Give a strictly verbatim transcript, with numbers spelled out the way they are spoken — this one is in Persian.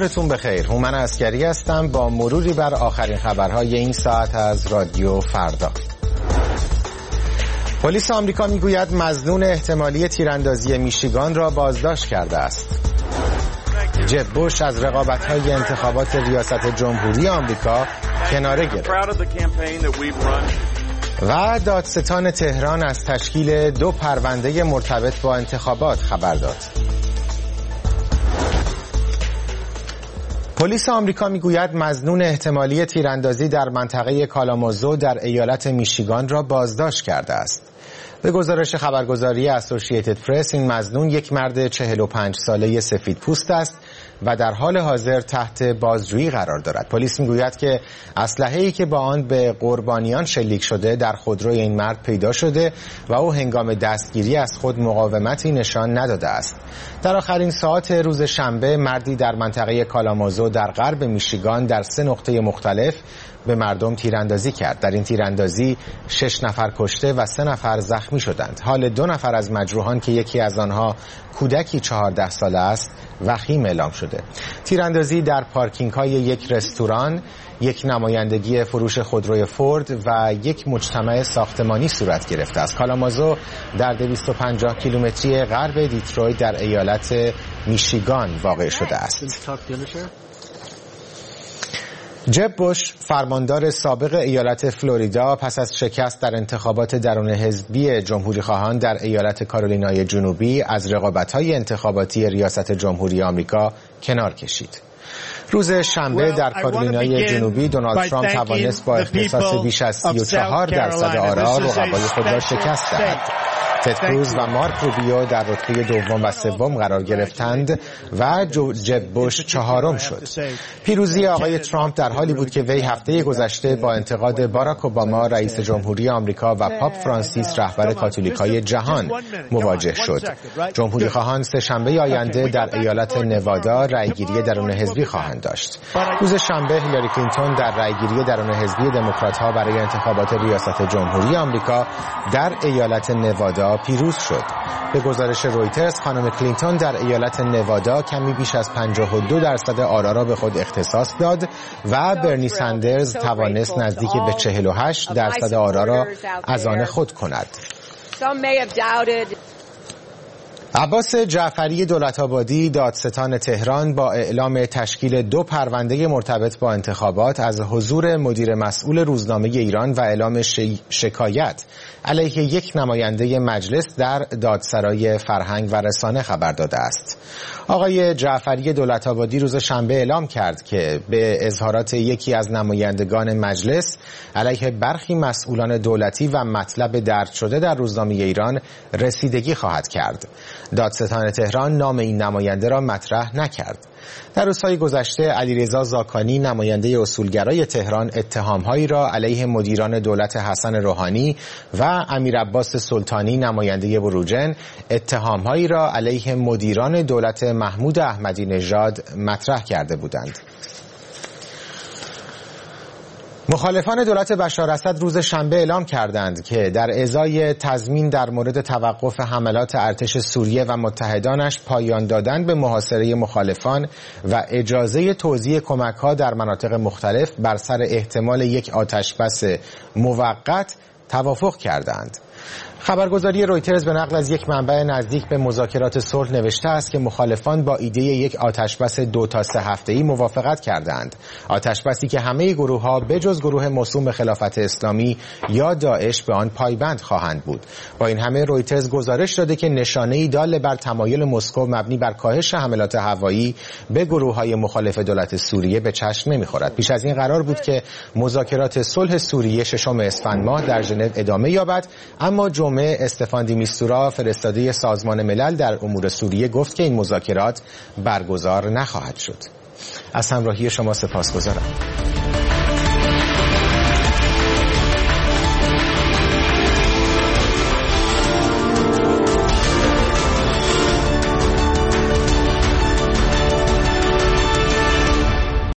ظهرتون بخیر. هومن عسکری هستم با مروری بر آخرین خبرهای این ساعت از رادیو فردا. پلیس آمریکا میگوید مظنون احتمالی تیراندازی میشیگان را بازداشت کرده است. جب بوش از رقابت‌های انتخابات ریاست جمهوری آمریکا کناره گرفت. و دادستان تهران از تشکیل دو پرونده مرتبط با انتخابات خبر داد. پلیس آمریکا میگوید مظنون احتمالی تیراندازی در منطقه کالامازو در ایالت میشیگان را بازداشت کرده است. به گزارش خبرگزاری اسوسییتد پرس این مظنون یک مرد چهل و پنج ساله سفید پوست است و در حال حاضر تحت بازجویی قرار دارد. پلیس میگوید که اسلحه‌ای که با آن به قربانیان شلیک شده در خودروی این مرد پیدا شده و او هنگام دستگیری از خود مقاومتی نشان نداده است. در آخرین ساعات روز شنبه مردی در منطقه کالامازو در غرب میشیگان در سه نقطه مختلف به مردم تیراندازی کرد. در این تیراندازی شش نفر کشته و سه نفر زخمی شدند. حال دو نفر از مجروحان که یکی از آنها کودکی چهارده ساله است وخیم اعلام شده. تیراندازی در پارکینگ های یک رستوران، یک نمایندگی فروش خودروی فورد و یک مجتمع ساختمانی صورت گرفته است. کالامازو در دویست و پنجاه کیلومتری غرب دیترویت در ایالت میشیگان واقع شده است. جب بوش فرماندار سابق ایالت فلوریدا پس از شکست در انتخابات درون حزبی جمهوری خواهان در ایالت کارولینای جنوبی از رقابت‌های انتخاباتی ریاست جمهوری آمریکا کنار کشید. روز شنبه در کارولینای جنوبی دونالد ترامپ توانست با اختصاص بیش از سی و چهار درصد آرا رقبای خود را شکست دهد. تد کروز و مارک روبیو در رتبه دوم و سوم قرار گرفتند و جب بوش چهارم شد. پیروزی آقای ترامپ در حالی بود که وی هفته گذشته با انتقاد باراک اوباما رئیس جمهوری آمریکا و پاپ فرانسیس رهبر کاتولیکای جهان مواجه شد. جمهوری خواهان سه شنبه آینده در ایالت نوادا رأیگیری درون حزبی خواهند داشت. روز شنبه هیلاری کلینتون در رأیگیری درون حزبی دموکرات‌ها برای انتخابات ریاست جمهوری آمریکا در ایالت نوادا پیروز شد. به گزارش رویترز خانم کلینتون در ایالت نوادا کمی بیش از پنجاه و دو درصد آرا را به خود اختصاص داد و برنی سندرز توانست نزدیک به چهل و هشت درصد آرا را از آن خود کند. عباس جعفری دولت‌آبادی دادستان تهران با اعلام تشکیل دو پرونده مرتبط با انتخابات از حضور مدیر مسئول روزنامه ایران و اعلام شکایت علیه یک نماینده مجلس در دادسرای فرهنگ و رسانه خبر داده است. آقای جعفری دولت‌آبادی روز شنبه اعلام کرد که به اظهارات یکی از نمایندگان مجلس علیه برخی مسئولان دولتی و مطلب درج شده در روزنامه ایران رسیدگی خواهد کرد. دادستان تهران نام این نماینده را مطرح نکرد. در روزهای گذشته علیرضا زاکانی نماینده اصولگرای تهران اتهامهایی را علیه مدیران دولت حسن روحانی و امیرعباس سلطانی نماینده بروجن اتهامهایی را علیه مدیران دولت محمود احمدی نژاد مطرح کرده بودند. مخالفان دولت بشار اسد روز شنبه اعلام کردند که در ازای تضمین در مورد توقف حملات ارتش سوریه و متحدانش پایان دادن به محاصره مخالفان و اجازه توزیع کمک‌ها در مناطق مختلف بر سر احتمال یک آتشبس موقت توافق کردند. خبرگزاری رویترز به نقل از یک منبع نزدیک به مذاکرات صلح نوشته است که مخالفان با ایده یک آتشبس دو تا سه هفته‌ای موافقت کردند. آتشبسی که همه گروه‌ها بجز گروه موسوم به خلافت اسلامی یا داعش به آن پایبند خواهند بود. با این همه رویترز گزارش داده که نشانه‌ای دال بر تمایل مسکو مبنی بر کاهش حملات هوایی به گروه‌های مخالف دولت سوریه به چشم نمی‌خورد. پیش از این قرار بود که مذاکرات صلح سوریه ششم اسفند ماه در ژنو ادامه یابد، اما جمعه استفان دی میستورا فرستاده سازمان ملل در امور سوریه گفت که این مذاکرات برگزار نخواهد شد. از همراهی شما سپاسگزارم.